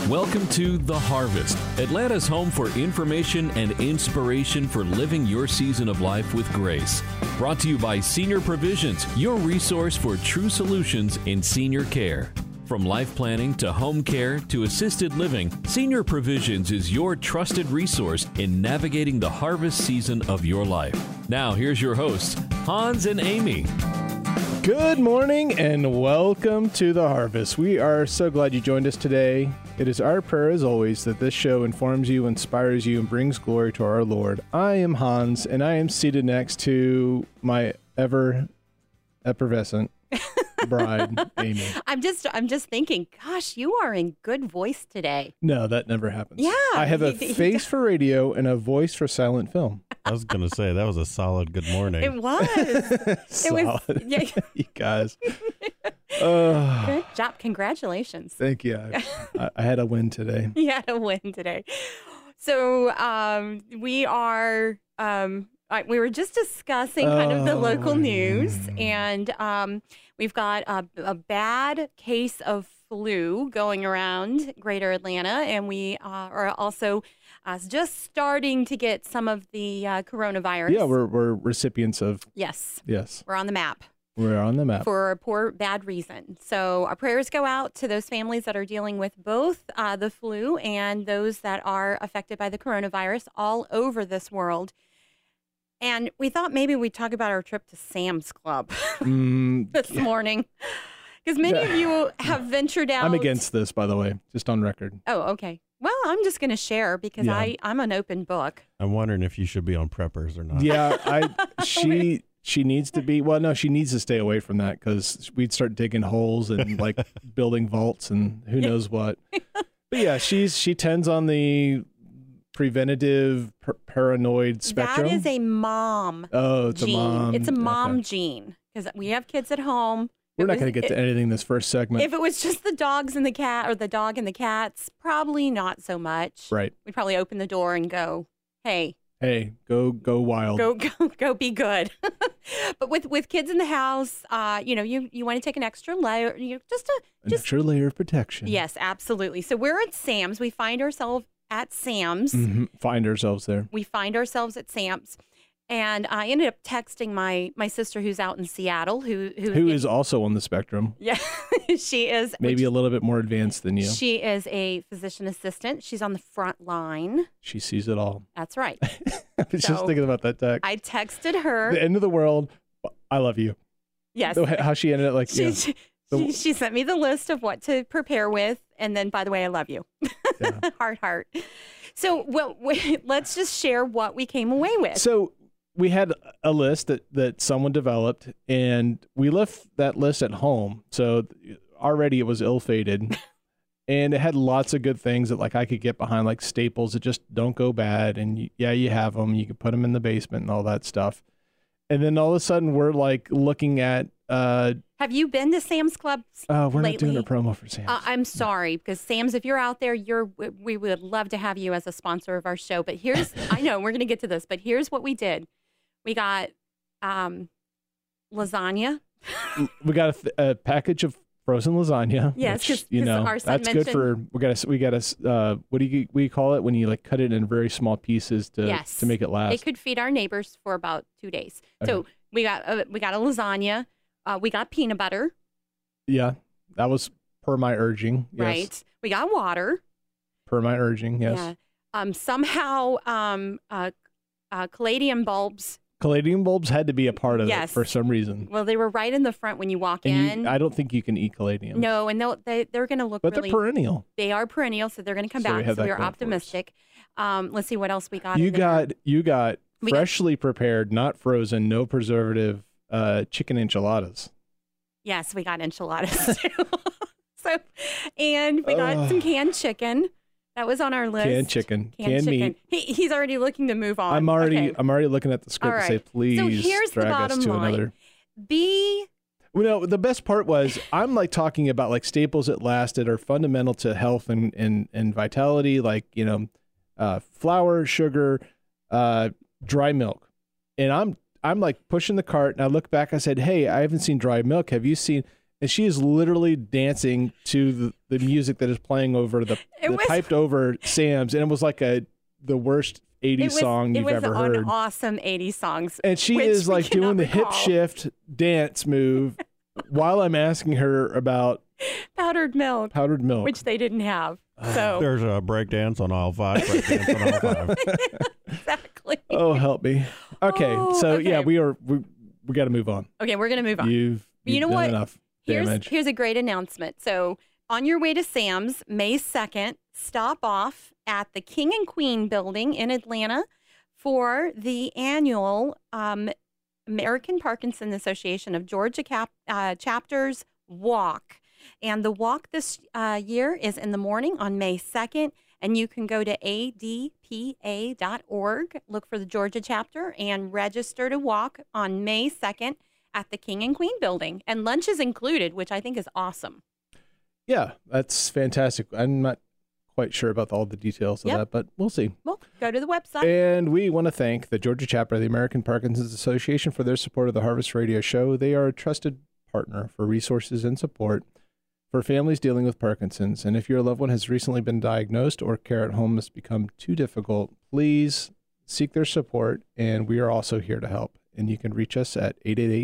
Welcome to The Harvest, Atlanta's home for information and inspiration for living your season of life with grace. Brought to you by Senior Provisions, your resource for true solutions in senior care. From life planning to home care to assisted living, Senior Provisions is your trusted resource in navigating the harvest season of your life. Now, here's your hosts, Hans and Amy. Good morning and welcome to The Harvest. We are so glad you joined us today. It is our prayer, as always, that this show informs you, inspires you, and brings glory to our Lord. I am Hans, and I am seated next to my ever effervescent bride, Amy. I'm just thinking, gosh, you are in good voice today. No, that never happens. Yeah. I have a face for radio and a voice for silent film. I was going to say, that was a solid good morning. It was. Solid. Yeah. You guys. Good job. Congratulations. Thank you. I had a win today. You had a win today. So we were just discussing kind of the local news, and we've got a bad case of flu going around Greater Atlanta, and we are also just starting to get some of the coronavirus. Yeah, we're recipients of. Yes. Yes. We're on the map. We're on the map. For a poor, bad reason. So our prayers go out to those families that are dealing with both the flu and those that are affected by the coronavirus all over this world. And we thought maybe we'd talk about our trip to Sam's Club this morning. Because many of you have ventured out. I'm against this, by the way, just on record. Oh, okay. Well, I'm just going to share because I'm an open book. I'm wondering if you should be on preppers or not. Yeah, she needs to be. Well, no, she needs to stay away from that because we'd start digging holes and like building vaults and who knows what. But yeah, she tends on the preventative paranoid spectrum. That is a mom. Oh, it's gene. a mom. It's a mom gene because we have kids at home. We're not going to get to anything this first segment. If it was just the dogs and the cat, or the dog and the cats, probably not so much. Right. We'd probably open the door and go, "Hey, go wild. Go be good." But with kids in the house, you want to take an extra layer, extra layer of protection. Yes, absolutely. So we're at Sam's. We find ourselves at Sam's. Mm-hmm. Find ourselves there. We find ourselves at Sam's. And I ended up texting my sister who's out in Seattle, who is also on the spectrum. Yeah, she is. Maybe a little bit more advanced than you. She is a physician assistant. She's on the front line. She sees it all. That's right. I was just thinking about that text. I texted her. The end of the world. I love you. Yes. How she ended it, she sent me the list of what to prepare with. And then, by the way, I love you. Yeah. Heart. So, let's just share what we came away with. So, we had a list that someone developed, and we left that list at home. So already it was ill-fated, and it had lots of good things that I could get behind, like staples that just don't go bad. And you have them. You can put them in the basement and all that stuff. And then all of a sudden we're looking at. Have you been to Sam's Club we're lately? not doing a promo for Sam's. I'm sorry, because Sam's, if you're out there, we would love to have you as a sponsor of our show. But I know we're going to get to this, but here's what we did. We got lasagna. We got a package of frozen lasagna. Yes, because our son that's good for. We got a what do you call it when you cut it in very small pieces to make it last? It could feed our neighbors for about 2 days. Okay. So we got a lasagna. We got peanut butter. Yeah, that was per my urging. Yes. Right. We got water. Per my urging. Yes. Yeah. Somehow, caladium bulbs. Caladium bulbs had to be a part of it for some reason. Well, they were right in the front when you walk in. I don't think you can eat caladium. No, and they're going to look. But they're perennial. They are perennial, so they're going to come back. So we're optimistic. Let's see what else we got. You got freshly prepared, not frozen, no preservative, chicken enchiladas. Yes, we got enchiladas too. And we got some canned chicken. That was on our list. Canned chicken. Canned meat. He's already looking to move on. I'm already looking at the script to say, please so here's drag the bottom us to line. another. The best part was I'm talking about staples that lasted are fundamental to health and vitality, flour, sugar, dry milk. And I'm pushing the cart and I look back, I said, hey, I haven't seen dry milk. Have you seen? and she is literally dancing to the music that is playing over the piped over Sam's, and it was like the worst 80s song you've ever heard. It was an awesome 80s songs. And she is like doing the hip shift dance move while I'm asking her about powdered milk, which they didn't have. So There's a breakdance on aisle 5. Breakdance on aisle 5. exactly. Oh, help me. Okay, yeah, we got to move on. Okay, we're gonna move on. You've you know done what? Enough damage. Here's a great announcement. So on your way to Sam's, May 2nd, stop off at the King and Queen building in Atlanta for the annual American Parkinson Association of Georgia chapters walk. And the walk this year is in the morning on May 2nd. And you can go to adpa.org, look for the Georgia chapter, and register to walk on May 2nd at the King and Queen building. And lunch is included, which I think is awesome. Yeah, that's fantastic. I'm not quite sure about all the details of that, but we'll see. Well, go to the website. And we want to thank the Georgia chapter of the American Parkinson's Association for their support of the Harvest Radio Show. They are a trusted partner for resources and support for families dealing with Parkinson's. And if your loved one has recently been diagnosed or care at home has become too difficult, please seek their support. And we are also here to help. And you can reach us at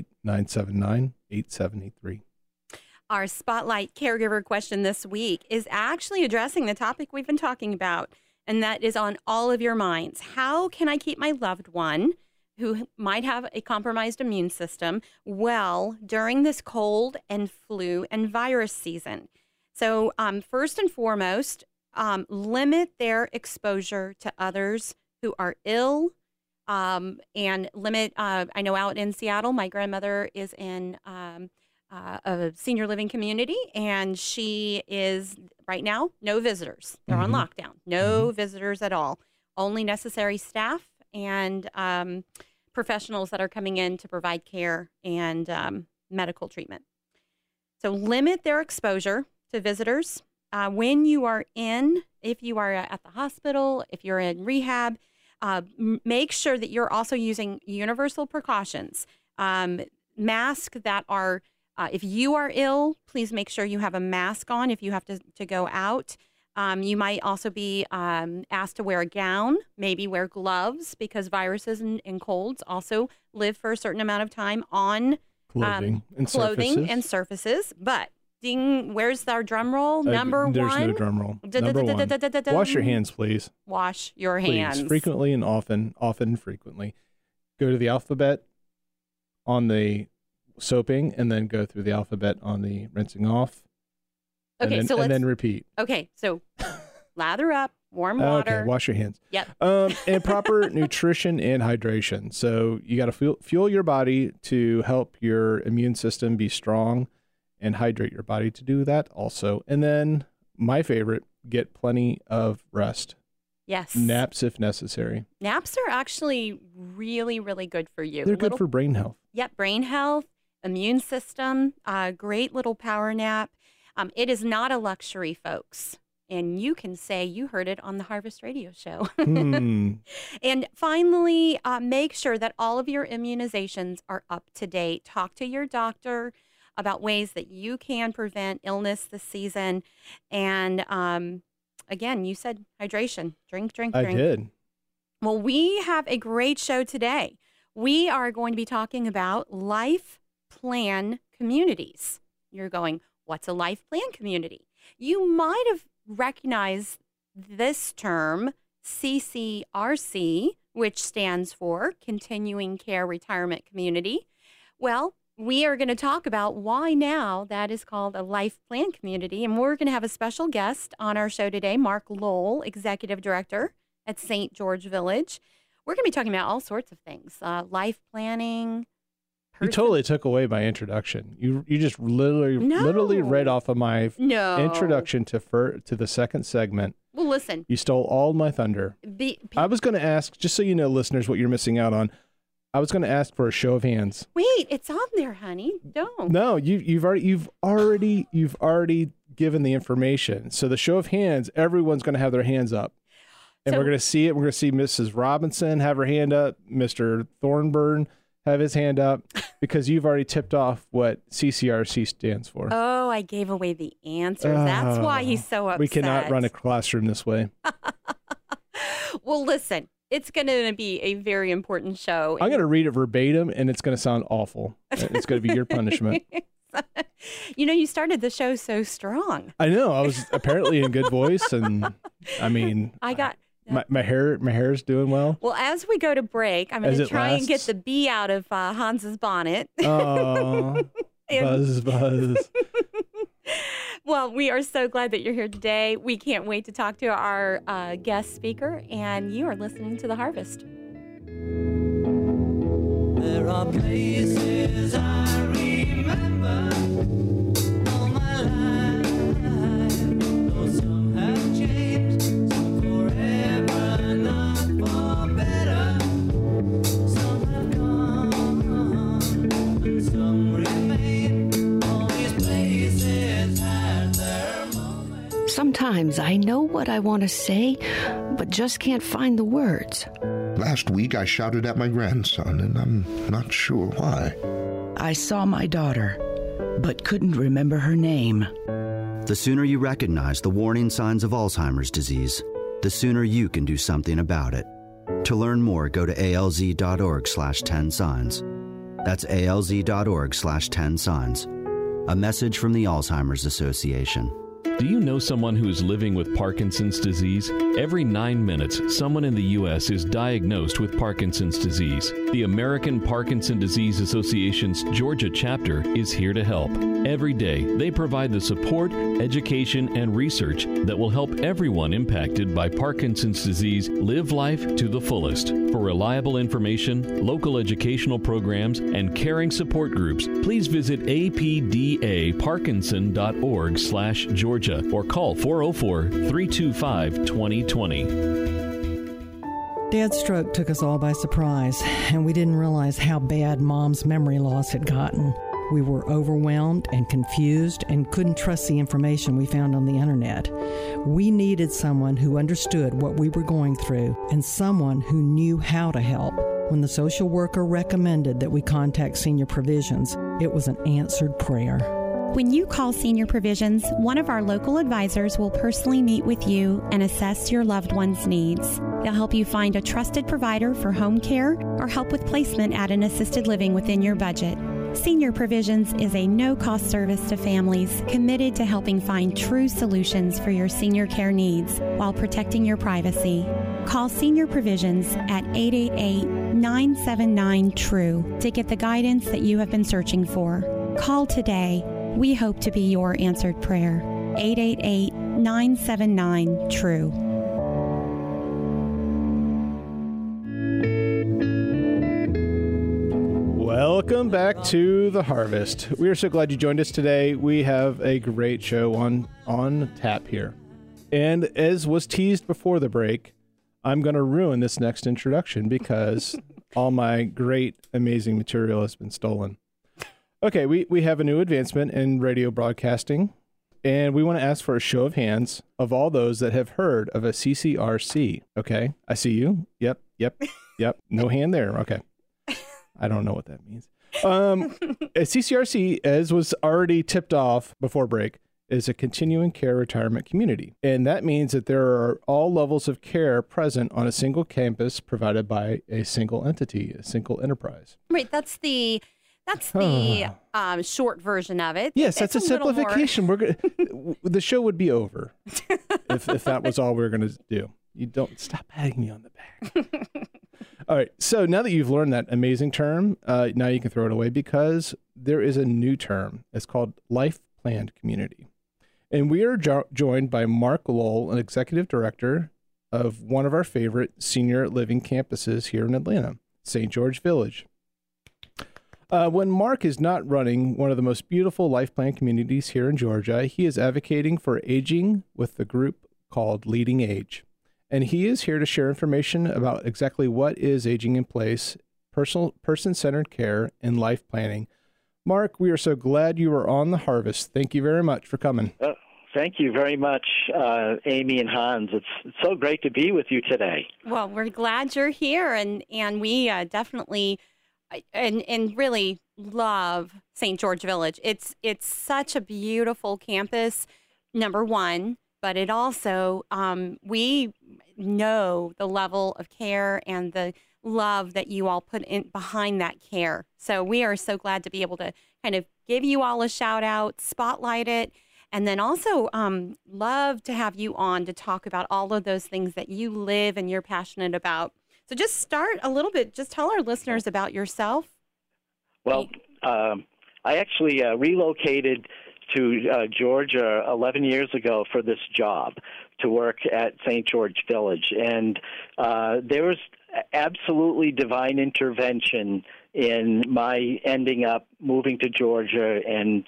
888-979-8783. Our Spotlight Caregiver question this week is actually addressing the topic we've been talking about, and that is on all of your minds. How can I keep my loved one who might have a compromised immune system well during this cold and flu and virus season? So first and foremost, limit their exposure to others who are ill, and limit, I know out in Seattle, my grandmother is in a senior living community, and she is right now, no visitors. They're on lockdown. No visitors at all. Only necessary staff and professionals that are coming in to provide care and medical treatment. So limit their exposure to visitors. When you are if you are at the hospital, if you're in rehab, make sure that you're also using universal precautions. Masks that are if you are ill, please make sure you have a mask on if you have to go out. You might also be asked to wear a gown, maybe wear gloves, because viruses and colds also live for a certain amount of time on clothing and surfaces. But ding, where's our drum roll? Number one. There's no drum roll. Number one. Wash your hands, please. Wash your hands. Please, frequently and often and frequently. Go to the alphabet on the soaping, and then go through the alphabet on the rinsing off. Okay, and then repeat. Okay, so lather up, warm water. Okay, wash your hands. Yep. And proper nutrition and hydration. So you got to fuel your body to help your immune system be strong, and hydrate your body to do that also. And then my favorite, get plenty of rest. Yes. Naps if necessary. Naps are actually really, really good for you. They're good for brain health. Yep, brain health, immune system, great little power nap. It is not a luxury, folks. And you can say you heard it on the Harvest Radio Show. And finally, make sure that all of your immunizations are up to date. Talk to your doctor about ways that you can prevent illness this season. And again, you said hydration. Drink. I did. Well, we have a great show today. We are going to be talking about life plan communities. You're going, what's a life plan community? You might have recognized this term, CCRC, which stands for Continuing Care Retirement Community. Well, we are going to talk about why now that is called a life plan community. And we're going to have a special guest on our show today, Mark Lowell, Executive Director at St. George Village. We're going to be talking about all sorts of things, life planning. You totally took away my introduction. You just literally read off of my introduction to the second segment. Well, listen. You stole all my thunder. I was going to ask, just so you know, listeners, what you're missing out on. I was going to ask for a show of hands. Wait, it's on there, honey. Don't. No, you've already given the information. So the show of hands, everyone's going to have their hands up. And we're going to see it. We're going to see Mrs. Robinson have her hand up, Mr. Thornburn have his hand up, because you've already tipped off what CCRC stands for. Oh, I gave away the answers. That's why he's so upset. We cannot run a classroom this way. Well, listen, it's going to be a very important show. I'm going to read it verbatim, and it's going to sound awful. It's going to be your punishment. You know, you started the show so strong. I know. I was apparently in good voice, and I mean, my hair's doing well. Well, as we go to break, I'm going to try and get the bee out of Hans's bonnet. Oh, buzz. Well, we are so glad that you're here today. We can't wait to talk to our guest speaker, and you are listening to The Harvest. There are places I remember all my life, though some have changed, some forever, not for better. Some have gone, and some remain. All these places had their moments. Sometimes I know what I want to say, but just can't find the words. Last week, I shouted at my grandson, and I'm not sure why. I saw my daughter, but couldn't remember her name. The sooner you recognize the warning signs of Alzheimer's disease, the sooner you can do something about it. To learn more, go to alz.org/10signs. That's alz.org/10signs. A message from the Alzheimer's Association. Do you know someone who is living with Parkinson's disease? Every 9 minutes, someone in the U.S. is diagnosed with Parkinson's disease. The American Parkinson Disease Association's Georgia chapter is here to help. Every day, they provide the support, education, and research that will help everyone impacted by Parkinson's disease live life to the fullest. For reliable information, local educational programs, and caring support groups, please visit apdaparkinson.org/Georgia or call 404-325-2020. Dad's stroke took us all by surprise, and we didn't realize how bad Mom's memory loss had gotten. We were overwhelmed and confused and couldn't trust the information we found on the internet. We needed someone who understood what we were going through and someone who knew how to help. When the social worker recommended that we contact Senior Provisions, it was an answered prayer. When you call Senior Provisions, one of our local advisors will personally meet with you and assess your loved one's needs. They'll help you find a trusted provider for home care or help with placement at an assisted living within your budget. Senior Provisions is a no-cost service to families committed to helping find true solutions for your senior care needs while protecting your privacy. Call Senior Provisions at 888-979-TRUE to get the guidance that you have been searching for. Call today. We hope to be your answered prayer. 888-979-TRUE. Welcome back to The Harvest. We are so glad you joined us today. We have a great show on tap here. And as was teased before the break, I'm going to ruin this next introduction because all my great, amazing material has been stolen. Okay, we have a new advancement in radio broadcasting, and we want to ask for a show of hands of all those that have heard of a CCRC. Okay, I see you. Yep. No hand there. Okay. I don't know what that means. A CCRC, as was already tipped off before break, is a continuing care retirement community. And that means that there are all levels of care present on a single campus provided by a single entity, a single enterprise. Right, that's the short version of it. Yes, that's a simplification. The show would be over if that was all we were going to do. You don't stop patting me on the back. All right. So now that you've learned that amazing term, now you can throw it away because there is a new term. It's called Life Planned Community. And we are joined by Mark Lowell, an executive director of one of our favorite senior living campuses here in Atlanta, St. George Village. When Mark is not running one of the most beautiful life plan communities here in Georgia, he is advocating for aging with the group called Leading Age. And he is here to share information about exactly what is aging in place, person-centered care, and life planning. Mark, we are so glad you are on The Harvest. Thank you very much for coming. Thank you very much, Amy and Hans. It's so great to be with you today. Well, we're glad you're here, and we definitely and really love St. George Village. It's such a beautiful campus, number one, but it also, we know the level of care and the love that you all put in behind that care. So we are so glad to be able to kind of give you all a shout out, spotlight it, and then also love to have you on to talk about all of those things that you live and you're passionate about. So just start a little bit, just tell our listeners about yourself. Well, I actually relocated to Georgia 11 years ago for this job to work at St. George Village. And there was absolutely divine intervention in my ending up moving to Georgia and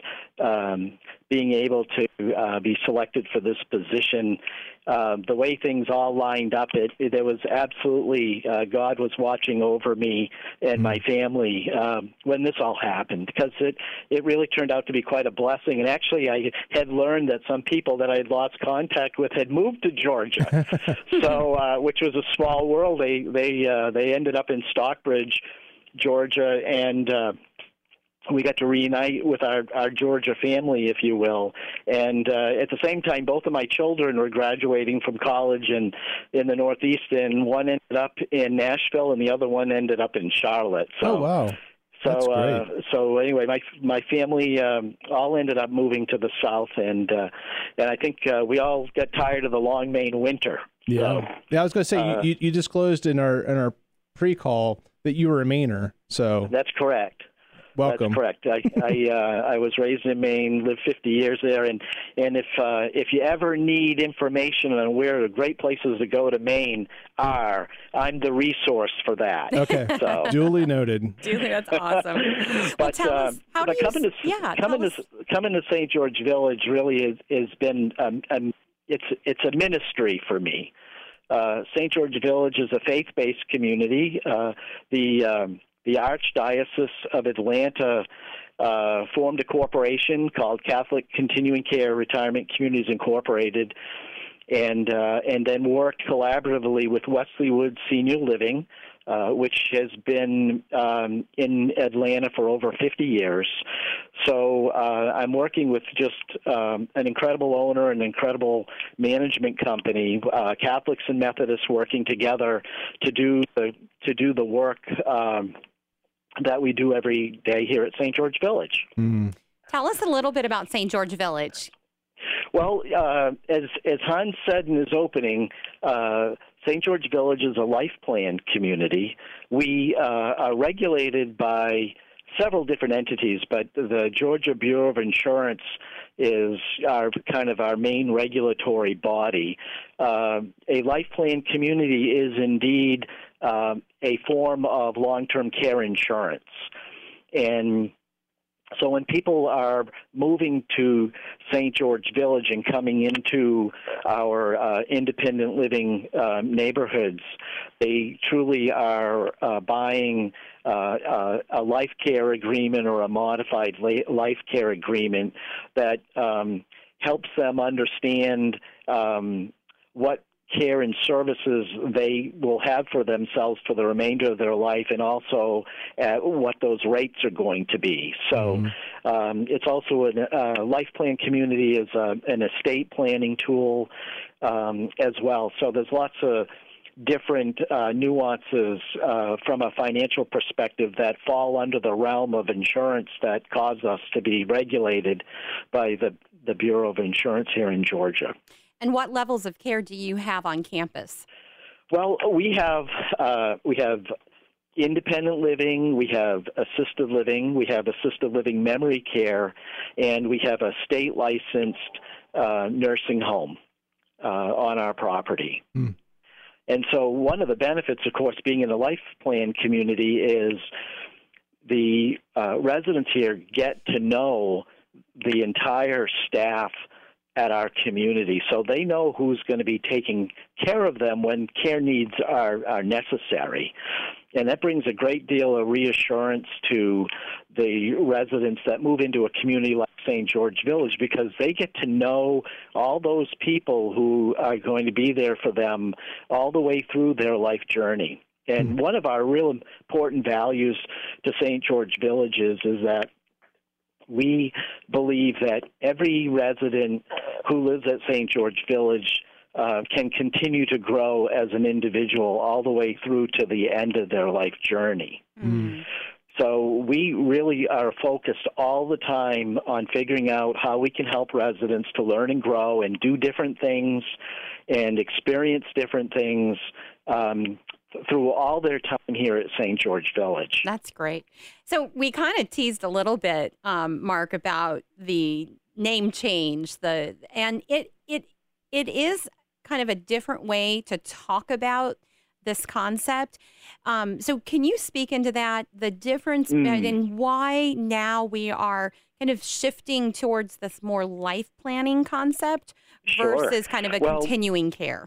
being able to be selected for this position. The way things all lined up, there was absolutely, God was watching over me and my family when this all happened, because it really turned out to be quite a blessing. And actually, I had learned that some people that I had lost contact with had moved to Georgia, so which was a small world. They ended up in Stockbridge, Georgia, and we got to reunite with our Georgia family, if you will. And at the same time, both of my children were graduating from college in the Northeast, and one ended up in Nashville and the other one ended up in Charlotte. So, oh, wow. That's great. So anyway, my family all ended up moving to the South, and I think we all got tired of the long Maine winter. Yeah. So, I was going to say, you disclosed in our pre-call that you were a Mainer, so that's correct. Welcome. That's correct. I was raised in Maine, lived 50 years there, and if you ever need information on where the great places to go to Maine are, I'm the resource for that. Okay. So duly noted. Duly, that's awesome. But coming to St. George Village really has been it's a ministry for me. St. George Village is a faith-based community. The Archdiocese of Atlanta formed a corporation called Catholic Continuing Care Retirement Communities Incorporated, and then worked collaboratively with Wesley Woods Senior Living, which has been in Atlanta for over 50 years. So I'm working with just an incredible owner, an incredible management company, Catholics and Methodists working together to do the work that we do every day here at St. George Village. Mm. Tell us a little bit about St. George Village. Well, as Hans said in his opening, St. George Village is a life plan community. We are regulated by several different entities, but the Georgia Bureau of Insurance is our main regulatory body. A life plan community is indeed a form of long-term care insurance. And so when people are moving to St. George Village and coming into our independent living neighborhoods, they truly are buying a life care agreement or a modified life care agreement that helps them understand what care and services they will have for themselves for the remainder of their life, and also what those rates are going to be. So it's also a life plan community is an estate planning tool as well. So there's lots of different nuances from a financial perspective that fall under the realm of insurance that cause us to be regulated by the Bureau of Insurance here in Georgia. And what levels of care do you have on campus? Well, we have independent living, we have assisted living memory care, and we have a state-licensed nursing home on our property. Mm. And so one of the benefits, of course, being in a life plan community is the residents here get to know the entire staff at our community, so they know who's going to be taking care of them when care needs are necessary. And that brings a great deal of reassurance to the residents that move into a community like St. George Village, because they get to know all those people who are going to be there for them all the way through their life journey. And one of our real important values to St. George Villages is that we believe that every resident who lives at St. George Village can continue to grow as an individual all the way through to the end of their life journey. So we really are focused all the time on figuring out how we can help residents to learn and grow and do different things and experience different things through all their time here at St. George Village. That's great. So we kind of teased a little bit, Mark, about the name change. And it is kind of a different way to talk about this concept. So can you speak into that, the difference in why now we are kind of shifting towards this more life planning concept versus kind of a continuing care?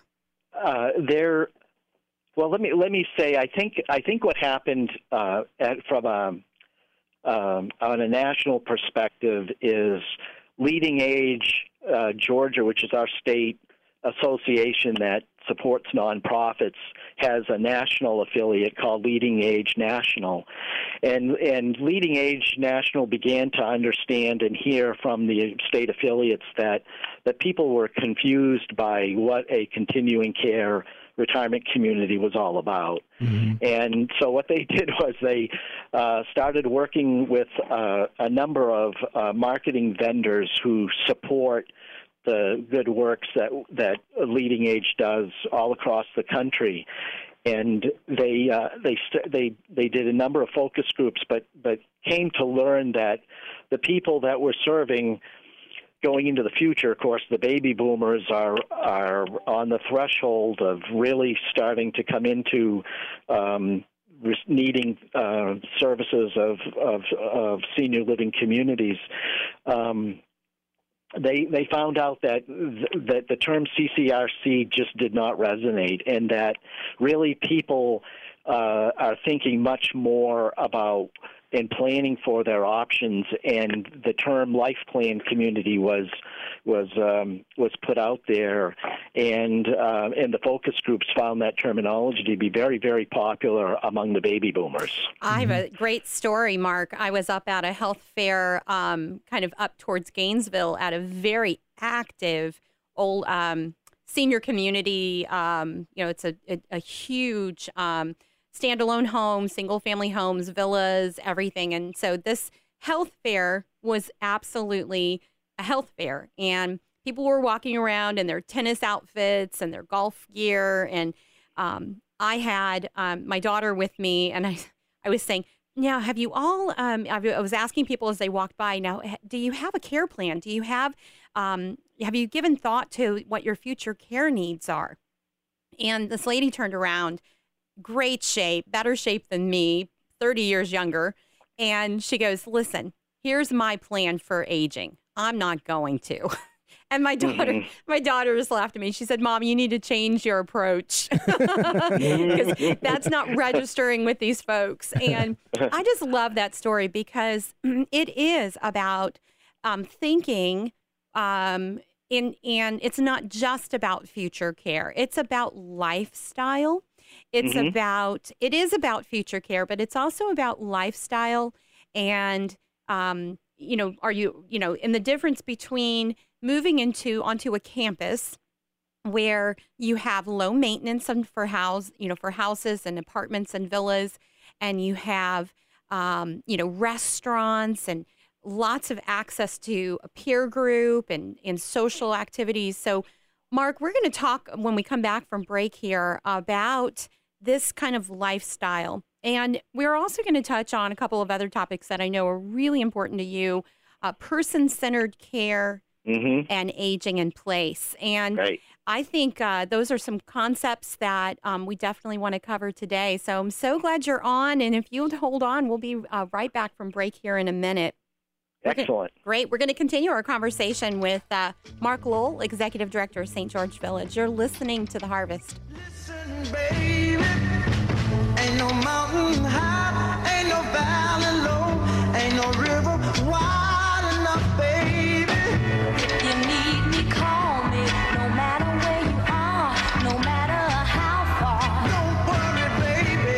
Well, let me say, I think what happened from on a national perspective is Leading Age Georgia, which is our state association that supports nonprofits, has a national affiliate called Leading Age National, and Leading Age National began to understand and hear from the state affiliates that people were confused by what a continuing care retirement community was all about. And so what they did was they started working with a number of marketing vendors who support the good works that Leading Age does all across the country. And they did a number of focus groups, but came to learn that the people that we're serving going into the future, of course, the baby boomers are on the threshold of really starting to come into needing services of senior living communities. They found out that the term CCRC just did not resonate, and that really people are thinking much more about and planning for their options, and the term life plan community was put out there, and the focus groups found that terminology to be very, very popular among the baby boomers. I have a great story, Mark. I was up at a health fair, kind of up towards Gainesville, at a very active old senior community. It's a huge standalone homes, single-family homes, villas, everything. And so this health fair was absolutely a health fair. And people were walking around in their tennis outfits and their golf gear. And I had my daughter with me, and I was saying, now, have you all, I was asking people as they walked by, now, do you have a care plan? Do you have you given thought to what your future care needs are? And this lady turned around, great shape, better shape than me, 30 years younger. And she goes, listen, here's my plan for aging. I'm not going to. And my daughter just laughed at me. She said, Mom, you need to change your approach because that's not registering with these folks. And I just love that story because it is about thinking and it's not just about future care. It's about lifestyle. It is about future care, but it's also about lifestyle and, are you, in the difference between moving onto a campus where you have low maintenance for houses and apartments and villas, and you have, restaurants and lots of access to a peer group and social activities. So, Mark, we're going to talk when we come back from break here about this kind of lifestyle. And we're also going to touch on a couple of other topics that I know are really important to you, person-centered care and aging in place. And I think those are some concepts that we definitely want to cover today. So I'm so glad you're on. And if you'll hold on, we'll be right back from break here in a minute. Excellent. Great. We're going to continue our conversation with Mark Lowell, Executive Director of St. George Village. You're listening to The Harvest. Listen, baby, ain't no mountain high, ain't no valley low, ain't no river wide enough, baby. If you need me, call me, no matter where you are, no matter how far. Don't worry, baby,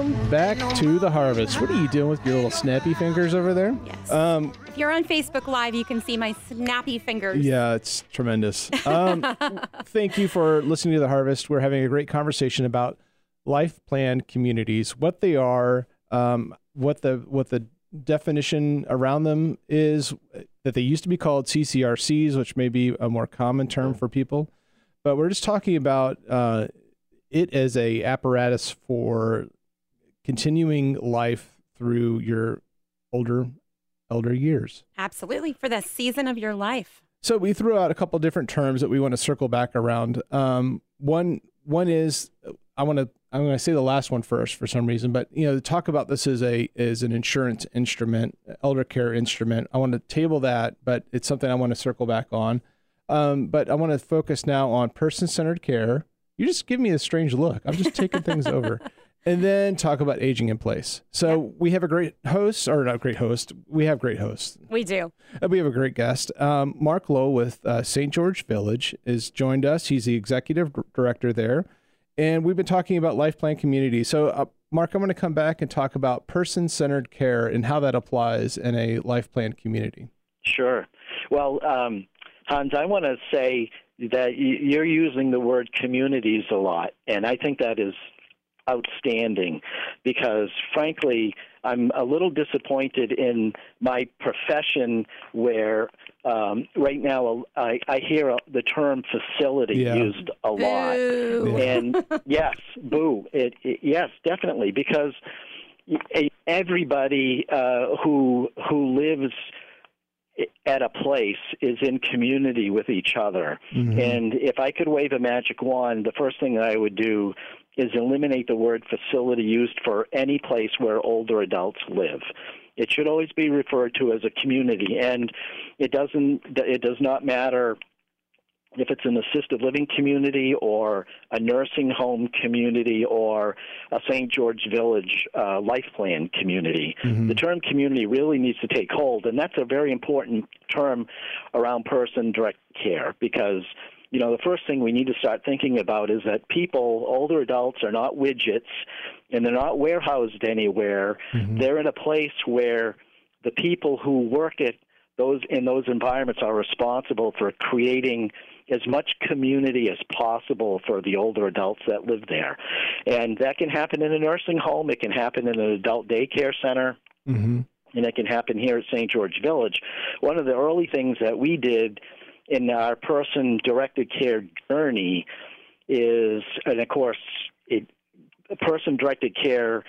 welcome back to The Harvest. What are you doing with your little snappy fingers over there? Yes. If you're on Facebook Live, you can see my snappy fingers. Yeah, it's tremendous. Thank you for listening to The Harvest. We're having a great conversation about life plan communities, what they are, what the definition around them is, that they used to be called CCRCs, which may be a more common term for people. But we're just talking about it as a apparatus for continuing life through your older years. Absolutely, for the season of your life. So we threw out a couple different terms that we want to circle back around. One is I'm going to say the last one first for some reason, but talk about this as an insurance instrument, elder care instrument. I want to table that, but it's something I want to circle back on. But I want to focus now on person-centered care. You just give me a strange look. I'm just taking things over. And then talk about aging in place. So we have a great host, or not great host. We have great hosts. We do. We have a great guest. Mark Lowe with St. George Village has joined us. He's the executive director there. And we've been talking about life plan community. So Mark, I'm going to come back and talk about person-centered care and how that applies in a life plan community. Sure. Well, Hans, I want to say that you're using the word communities a lot, and I think that is outstanding because, frankly, I'm a little disappointed in my profession where right now I hear the term facility used a lot. Boo. And yes, boo. Yes, definitely, because everybody who lives at a place is in community with each other. Mm-hmm. And if I could wave a magic wand, the first thing that I would do is eliminate the word facility used for any place where older adults live. It should always be referred to as a community, and it does not matter if it's an assisted living community or a nursing home community or a St. George Village life plan community. Mm-hmm. The term community really needs to take hold, and that's a very important term around person-directed care because the first thing we need to start thinking about is that people, older adults, are not widgets, and they're not warehoused anywhere. Mm-hmm. They're in a place where the people who work in those environments are responsible for creating as much community as possible for the older adults that live there. And that can happen in a nursing home. It can happen in an adult daycare center. Mm-hmm. And it can happen here at St. George Village. One of the early things that we did in our person-directed care journey is, and of course, person-directed care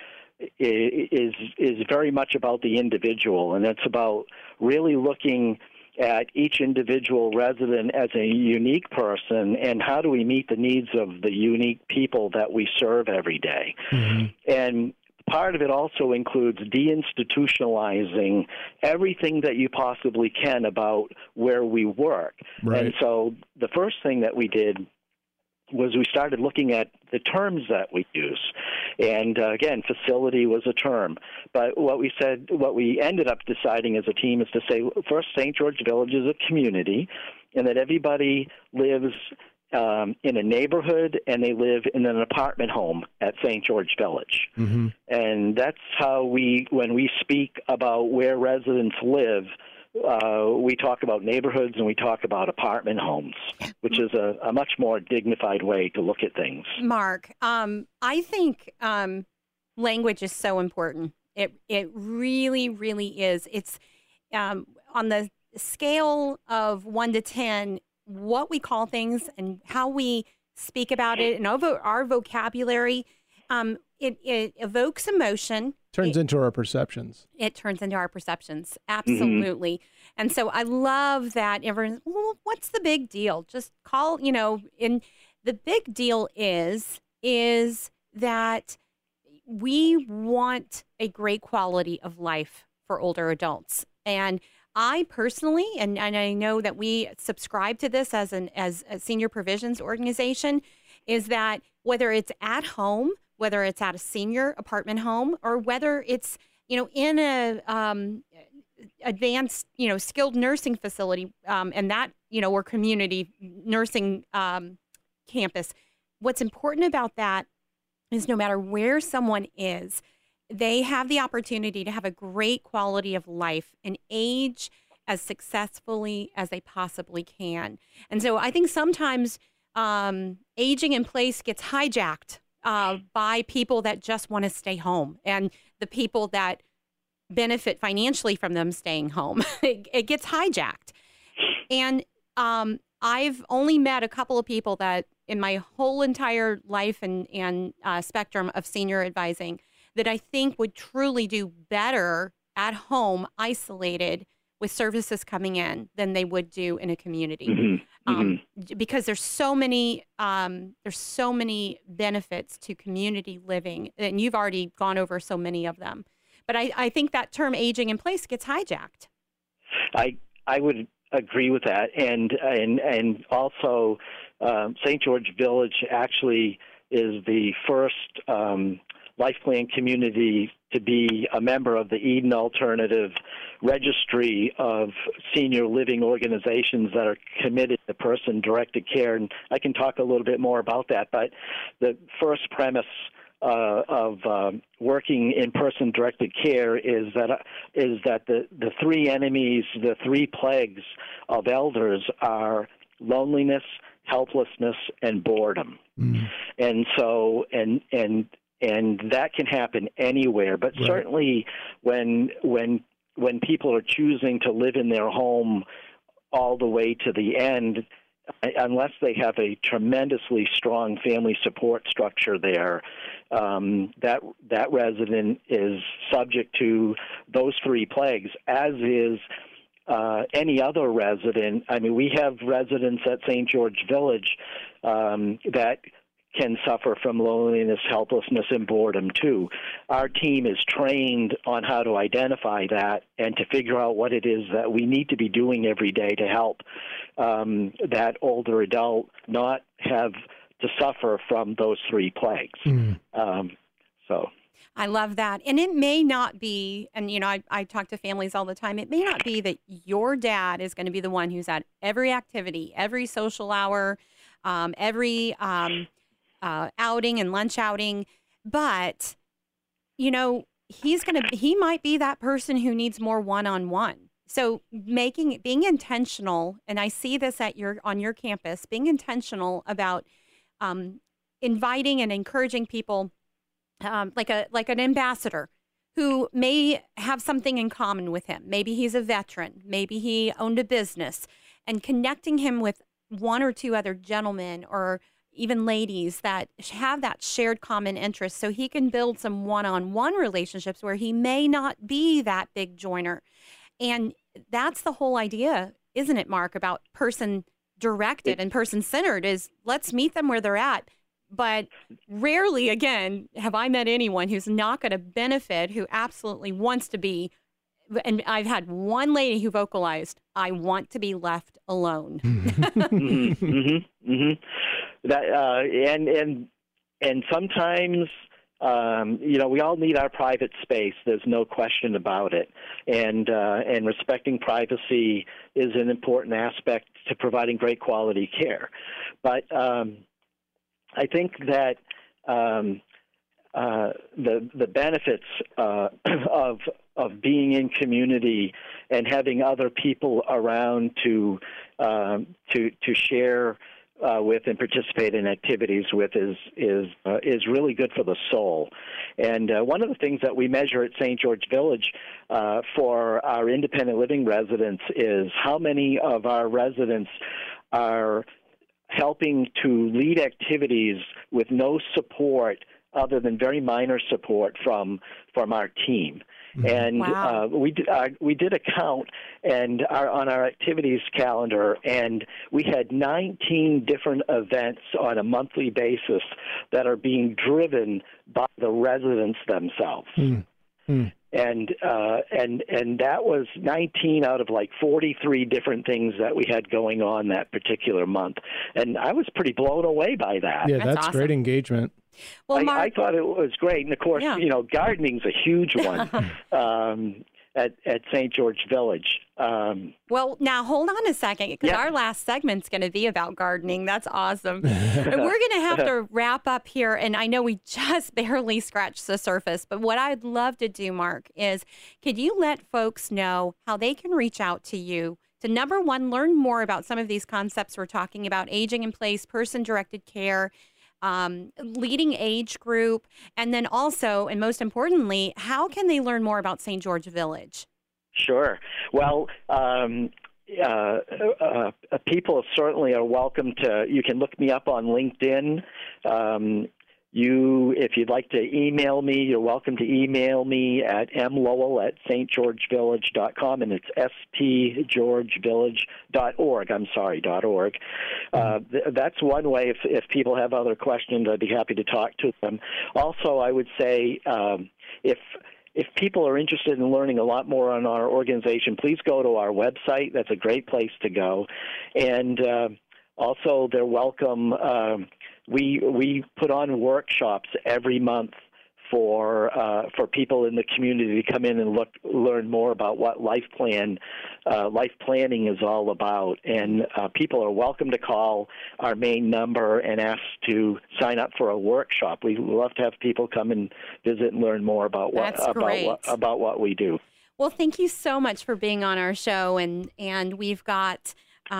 is very much about the individual, and it's about really looking at each individual resident as a unique person and how do we meet the needs of the unique people that we serve every day. Mm-hmm. And part of it also includes deinstitutionalizing everything that you possibly can about where we work. Right. And so the first thing that we did was we started looking at the terms that we use. And again, facility was a term. But what we ended up deciding as a team is to say, first, St. George Village is a community, and that everybody lives in a neighborhood and they live in an apartment home at St. George Village. Mm-hmm. And that's how when we speak about where residents live, we talk about neighborhoods and we talk about apartment homes, which is a much more dignified way to look at things. Mark, I think language is so important. It really, really is. It's on the scale of 1 to 10, what we call things and how we speak about it and our vocabulary, it evokes emotion. Turns into our perceptions. It turns into our perceptions. Absolutely. Mm-hmm. And so I love that everyone, well, what's the big deal? Just call, and the big deal is that we want a great quality of life for older adults. And I personally, and I know that we subscribe to this as a senior provisions organization, is that whether it's at home, whether it's at a senior apartment home, or whether it's, in a advanced, skilled nursing facility, and that, or community nursing campus, what's important about that is no matter where someone is, they have the opportunity to have a great quality of life and age as successfully as they possibly can. And so I think sometimes aging in place gets hijacked by people that just want to stay home and the people that benefit financially from them staying home. It gets hijacked. And I've only met a couple of people that in my whole entire life and spectrum of senior advising that I think would truly do better at home, isolated, with services coming in than they would do in a community. Because there's so many benefits to community living, and you've already gone over so many of them. But I think that term aging in place gets hijacked. I would agree with that, and also St. George Village actually is the first life plan community to be a member of the Eden Alternative Registry of senior living organizations that are committed to person-directed care. And I can talk a little bit more about that, but the first premise of working in person-directed care is that the three enemies, the three plagues of elders are loneliness, helplessness, and boredom. And so, and that can happen anywhere, but certainly when people are choosing to live in their home all the way to the end, unless they have a tremendously strong family support structure there, that resident is subject to those three plagues, as is any other resident. I mean, we have residents at St. George Village that can suffer from loneliness, helplessness, and boredom too. Our team is trained on how to identify that and to figure out what it is that we need to be doing every day to help that older adult not have to suffer from those three plagues. So I love that. And it may not be, and I talk to families all the time, it may not be that your dad is going to be the one who's at every activity, every social hour, every outing and lunch outing, but he might be that person who needs more one-on-one. So being intentional, and I see this on your campus, being intentional about inviting and encouraging people, like an ambassador who may have something in common with him. Maybe he's a veteran, maybe he owned a business, and connecting him with one or two other gentlemen or even ladies that have that shared common interest, so he can build some one-on-one relationships where he may not be that big joiner. And that's the whole idea, isn't it, Mark, about person-directed and person-centered, is let's meet them where they're at. But rarely, again, have I met anyone who's not going to benefit, who absolutely wants to be. And I've had one lady who vocalized, "I want to be left alone." That and sometimes we all need our private space. There's no question about it, and respecting privacy is an important aspect to providing great quality care. But I think that the benefits of being in community and having other people around to share with and participate in activities with is really good for the soul. And one of the things that we measure at St. George Village for our independent living residents is how many of our residents are helping to lead activities with no support other than very minor support from our team. And wow. We did a count and on our activities calendar, and we had 19 different events on a monthly basis that are being driven by the residents themselves. And that was 19 out of like 43 different things that we had going on that particular month. And I was pretty blown away by that. Yeah, that's awesome. Great engagement. Well, Mark, I thought it was great. And, of course, gardening's a huge one. at St. George Village. Well, now hold on a second, because our last segment's going to be about gardening. That's awesome. And we're going to have to wrap up here. And I know we just barely scratched the surface, but what I'd love to do, Mark, is could you let folks know how they can reach out to you to, number one, learn more about some of these concepts we're talking about, aging in place, person-directed care, leading age group, and then also, and most importantly, how can they learn more about St. George Village? Sure. Well, people certainly are welcome to. You can look me up on LinkedIn. If you'd like to email me, you're welcome to email me at mlowell@stgeorgevillage.com, and it's stgeorgevillage.org. .org. That's one way. If people have other questions, I'd be happy to talk to them. Also, I would say if people are interested in learning a lot more on our organization, please go to our website. That's a great place to go. And also, they're welcome. We put on workshops every month for people in the community to come in and learn more about what life planning is all about. And people are welcome to call our main number and ask to sign up for a workshop. We love to have people come and visit and learn more about what we do. Well, thank you so much for being on our show, and we've got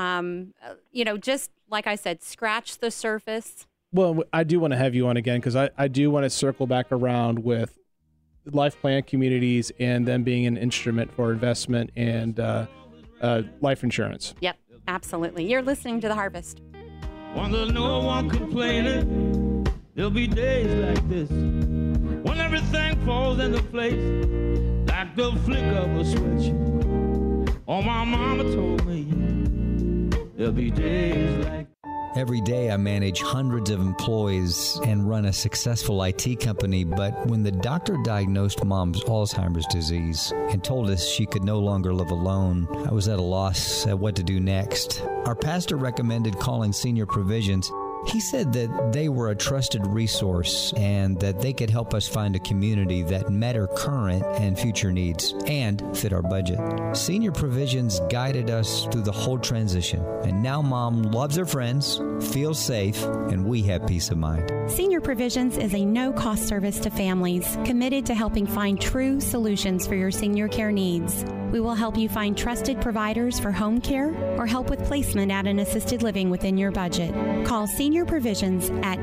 just like I said, scratch the surface. Well, I do want to have you on again, because I do want to circle back around with life plan communities and them being an instrument for investment and life insurance. Yep, absolutely. You're listening to The Harvest. When there's no one complaining, there'll be days like this, when everything falls into place, like the flick of a switch. Oh, my mama told me there'll be days like. Every day I manage hundreds of employees and run a successful IT company, but when the doctor diagnosed Mom's Alzheimer's disease and told us she could no longer live alone, I was at a loss at what to do next. Our pastor recommended calling Senior Provisions. He said that they were a trusted resource and that they could help us find a community that met our current and future needs and fit our budget. Senior Provisions guided us through the whole transition, and now Mom loves her friends, feels safe, and we have peace of mind. Senior Provisions is a no-cost service to families committed to helping find true solutions for your senior care needs. We will help you find trusted providers for home care or help with placement at an assisted living within your budget. Call Senior Provisions at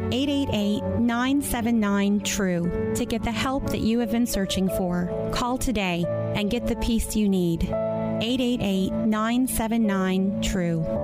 888-979-TRUE to get the help that you have been searching for. Call today and get the peace you need. 888-979-TRUE.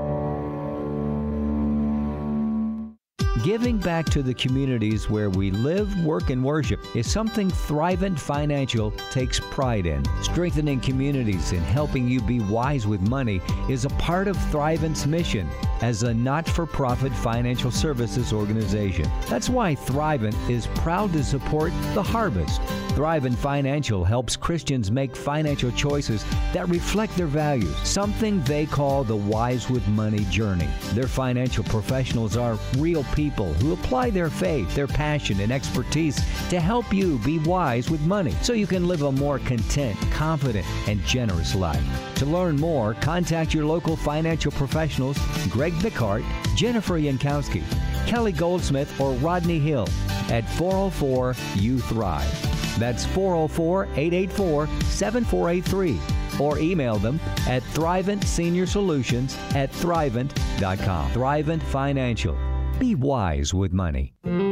Giving back to the communities where we live, work, and worship is something Thrivent Financial takes pride in. Strengthening communities and helping you be wise with money is a part of Thrivent's mission as a not-for-profit financial services organization. That's why Thrivent is proud to support The Harvest. Thrivent Financial helps Christians make financial choices that reflect their values, something they call the Wise with Money journey. Their financial professionals are real people who apply their faith, their passion, and expertise to help you be wise with money so you can live a more content, confident, and generous life. To learn more, contact your local financial professionals, Greg Bickart, Jennifer Yankowski, Kelly Goldsmith, or Rodney Hill at 404-YOU-THRIVE. That's 404-884-7483. Or email them at ThriventSeniorSolutions@Thrivent.com. Thrivent Financial. Be wise with money.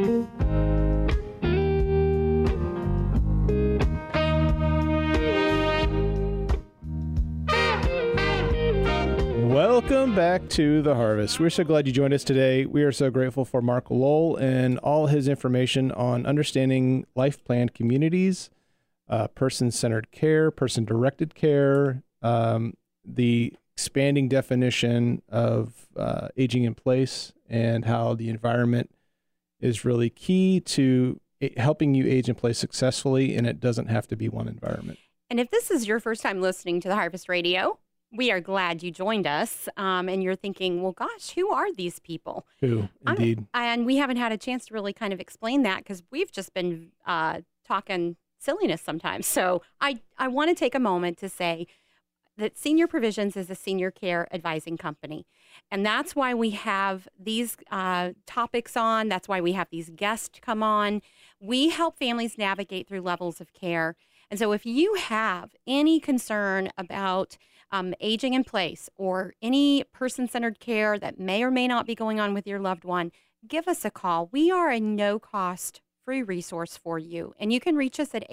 Welcome back to The Harvest. We're so glad you joined us today. We are so grateful for Mark Lowell and all his information on understanding life plan communities, person-centered care, person-directed care, the expanding definition of aging in place, and how the environment is really key to helping you age in place successfully, and it doesn't have to be one environment. And if this is your first time listening to the Harvest Radio, we are glad you joined us, and you're thinking, well, gosh, who are these people? Who, indeed. And we haven't had a chance to really kind of explain that because we've just been talking silliness sometimes. So I want to take a moment to say that Senior Provisions is a senior care advising company. And that's why we have these topics on. That's why we have these guests come on. We help families navigate through levels of care. And so if you have any concern about aging in place or any person-centered care that may or may not be going on with your loved one, give us a call. We are a no-cost free resource for you. And you can reach us at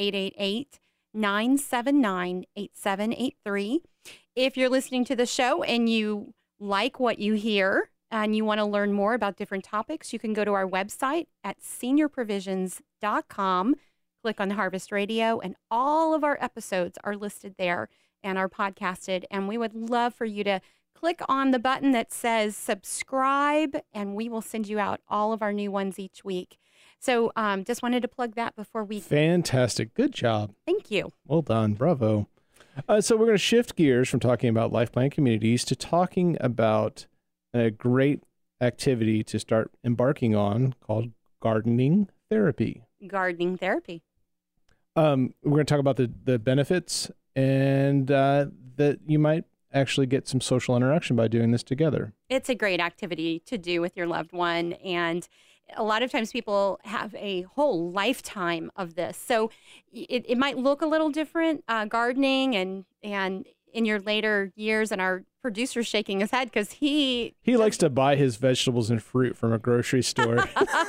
888-979-8783. If you're listening to the show and you like what you hear and you want to learn more about different topics, you can go to our website at seniorprovisions.com, click on Harvest Radio, and all of our episodes are listed there and are podcasted. And we would love for you to click on the button that says subscribe, and we will send you out all of our new ones each week. So just wanted to plug that before we... Fantastic. Good job. Thank you. Well done. Bravo. So we're going to shift gears from talking about Life Plan Communities to talking about a great activity to start embarking on called gardening therapy. Gardening therapy. We're going to talk about the benefits and that you might actually get some social interaction by doing this together. It's a great activity to do with your loved one. And a lot of times people have a whole lifetime of this. So it might look a little different, gardening and in your later years, and our producer's shaking his head because he likes to buy his vegetables and fruit from a grocery store.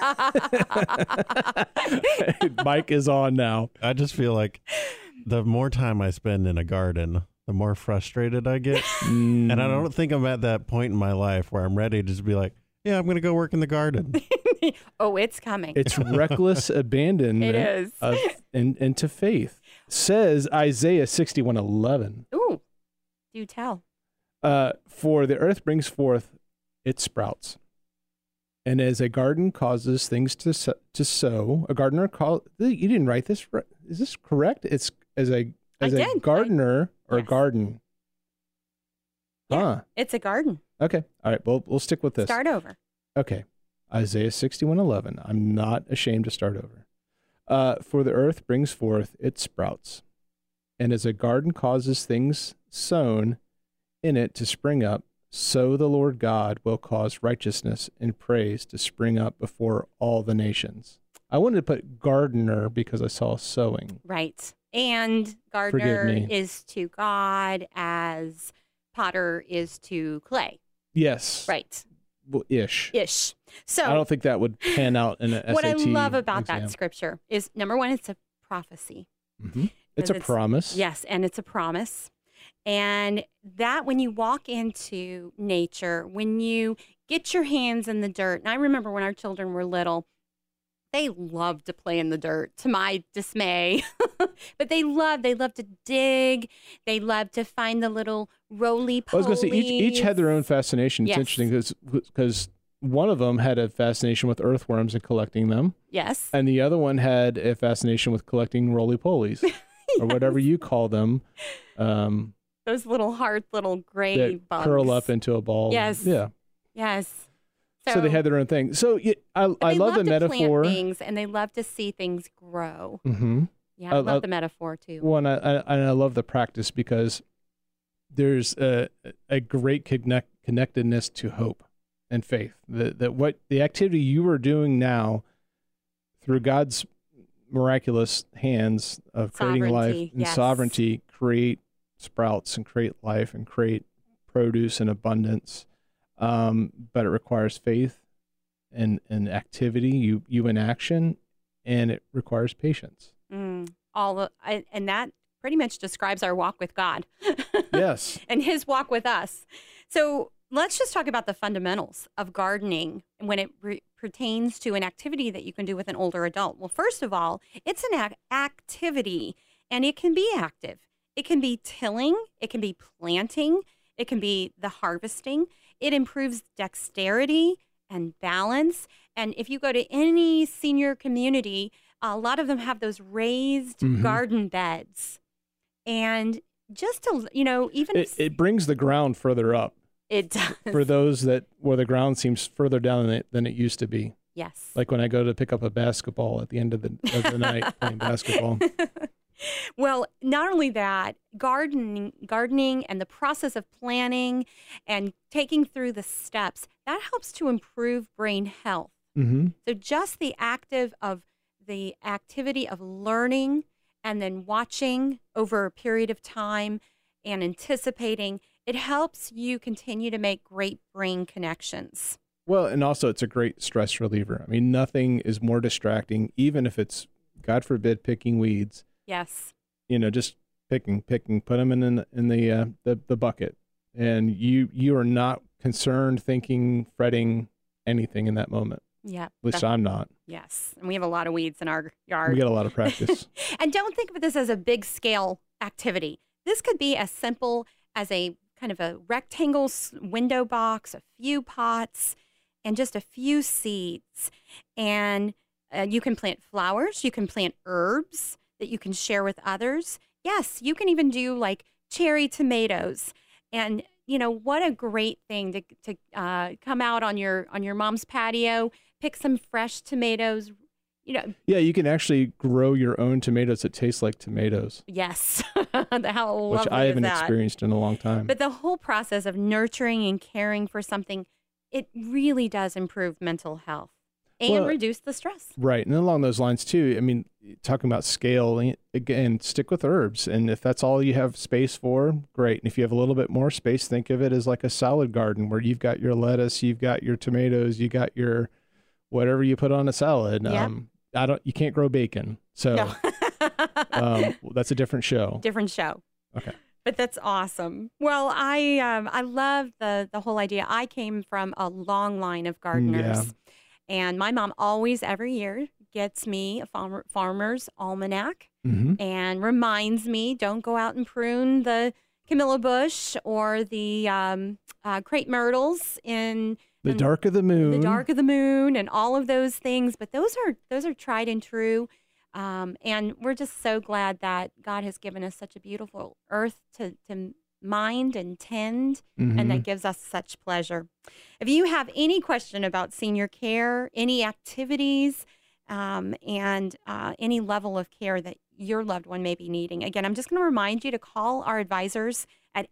Mike is on now. I just feel like the more time I spend in a garden, the more frustrated I get. And I don't think I'm at that point in my life where I'm ready to just be like, yeah, I'm going to go work in the garden. Oh, it's coming. It's reckless abandonment. It is. Into faith. Says Isaiah 61:11. Ooh, do tell. For the earth brings forth its sprouts, and as a garden causes things to sow, a gardener you didn't write this. Is this correct? It's as a gardener or a garden. Yeah, it's a garden. Okay. All right. Well, we'll stick with this. Start over. Okay. Isaiah 61:11. I'm not ashamed to start over. For the earth brings forth its sprouts, and as a garden causes things sown in it to spring up, so the Lord God will cause righteousness and praise to spring up before all the nations. I wanted to put gardener because I saw sowing. Right. And gardener is to God as potter is to clay. Yes. Right. Well, ish. So I don't think that would pan out in an SAT what I love about exam. that scripture is, number one, it's a prophecy. Mm-hmm. It's a promise. Yes, and it's a promise. And that when you walk into nature, when you get your hands in the dirt, and I remember when our children were little, they loved to play in the dirt, to my dismay. But they loved to dig. They loved to find the little roly-polies. I was going to say, each had their own fascination. It's interesting because one of them had a fascination with earthworms and collecting them. Yes. And the other one had a fascination with collecting roly-polies, or whatever you call them. Those little hard little gray that bugs. Curl up into a ball. Yes. Yeah. Yes. So they had their own thing. So I love the metaphor. Plant things, and they love to see things grow. Mm-hmm. Yeah, I love the metaphor too. One, I love the practice because there's a great connectedness to hope and faith. That what the activity you are doing now through God's miraculous hands of creating life and sovereignty create sprouts and create life and create produce and abundance. But it requires faith and activity, you in action, and it requires patience. And that pretty much describes our walk with God. Yes. And his walk with us. So let's just talk about the fundamentals of gardening when it pertains to an activity that you can do with an older adult. Well, first of all, it's an activity, and it can be active. It can be tilling. It can be planting. It can be the harvesting. It improves dexterity and balance. And if you go to any senior community, a lot of them have those raised garden beds. And just to, even it brings the ground further up. It does. For those where the ground seems further down than it used to be. Yes. Like when I go to pick up a basketball at the end of the night playing basketball. Well, not only that, gardening and the process of planning and taking through the steps, that helps to improve brain health. Mm-hmm. So just the activity of learning and then watching over a period of time and anticipating, it helps you continue to make great brain connections. Well, and also it's a great stress reliever. I mean, nothing is more distracting, even if it's, God forbid, picking weeds. Yes. Just picking, put them in the bucket, and you are not concerned, thinking, fretting anything in that moment. Yeah. At least I'm not. Yes. And we have a lot of weeds in our yard. We get a lot of practice. And don't think of this as a big scale activity. This could be as simple as a kind of a rectangle window box, a few pots, and just a few seeds. And you can plant flowers. You can plant herbs that you can share with others. Yes, you can even do like cherry tomatoes. And what a great thing to come out on your mom's patio, pick some fresh tomatoes. Yeah, you can actually grow your own tomatoes that taste like tomatoes. Yes, how lovely which I haven't is that? experienced in a long time. But the whole process of nurturing and caring for something, it really does improve mental health and reduce the stress. Right, and along those lines too. I mean, talking about scale again, stick with herbs, and if that's all you have space for, great. And if you have a little bit more space, think of it as like a salad garden where you've got your lettuce, you've got your tomatoes, you got your whatever you put on a salad. Yeah. You can't grow bacon, so No. That's a different show. Different show. Okay. But that's awesome. Well, I love the whole idea. I came from a long line of gardeners, and my mom always every year gets me a farmer's almanac and reminds me, don't go out and prune the camellia bush or the crepe myrtles in the dark of the moon. The dark of the moon and all of those things. But those are tried and true. And we're just so glad that God has given us such a beautiful earth to mind and tend, and that gives us such pleasure. If you have any question about senior care, any activities, and any level of care that your loved one may be needing, again, I'm just going to remind you to call our advisors at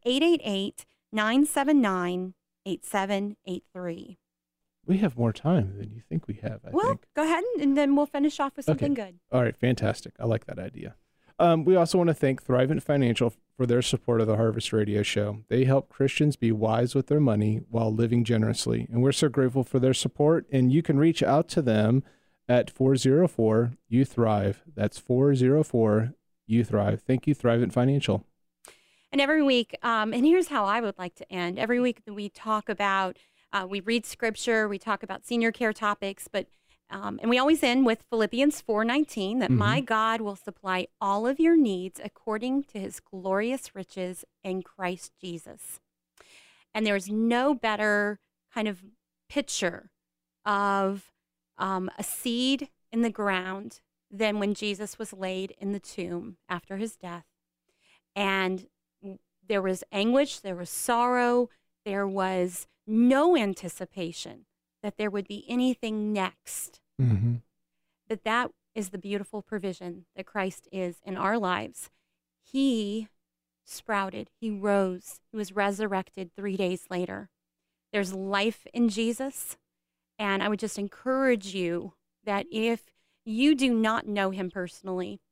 888-979-8783. We have more time than you think we have, I think. Go ahead, and then we'll finish off with something good. All right, fantastic. I like that idea. We also want to thank Thrivent Financial for their support of the Harvest Radio Show. They help Christians be wise with their money while living generously, and we're so grateful for their support. And you can reach out to them at 404-YOU-THRIVE. That's 404-YOU-THRIVE. Thank you, Thrivent Financial. And every week, and here's how I would like to end. Every week we talk about, we read scripture, we talk about senior care topics, but and we always end with Philippians 4:19, that my God will supply all of your needs according to his glorious riches in Christ Jesus. And there's no better kind of picture of a seed in the ground than when Jesus was laid in the tomb after his death. And there was anguish, there was sorrow, there was no anticipation that there would be anything next. But that is the beautiful provision that Christ is in our lives. He sprouted, he rose, he was resurrected 3 days later. There's life in Jesus. And I would just encourage you that if you do not know him personally,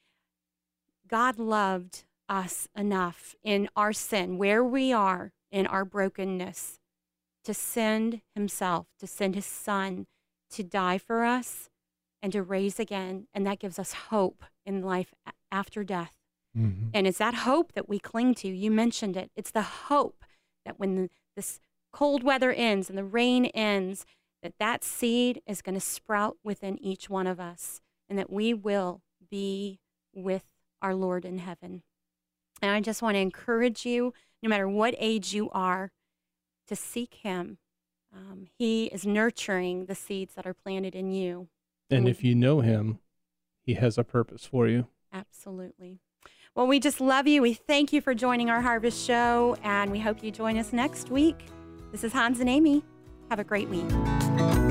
God loved us enough in our sin, where we are in our brokenness, to send himself, to send his son to die for us and to raise again. And that gives us hope in life after death. And it's that hope that we cling to. You mentioned it. It's the hope that when this cold weather ends and the rain ends, that seed is going to sprout within each one of us, and that we will be with our Lord in heaven. And I just want to encourage you, no matter what age you are, to seek him. He is nurturing the seeds that are planted in you. And if you know him, he has a purpose for you. Absolutely. Well, we just love you. We thank you for joining our Harvest Show, and we hope you join us next week. This is Hans and Amy. Have a great week.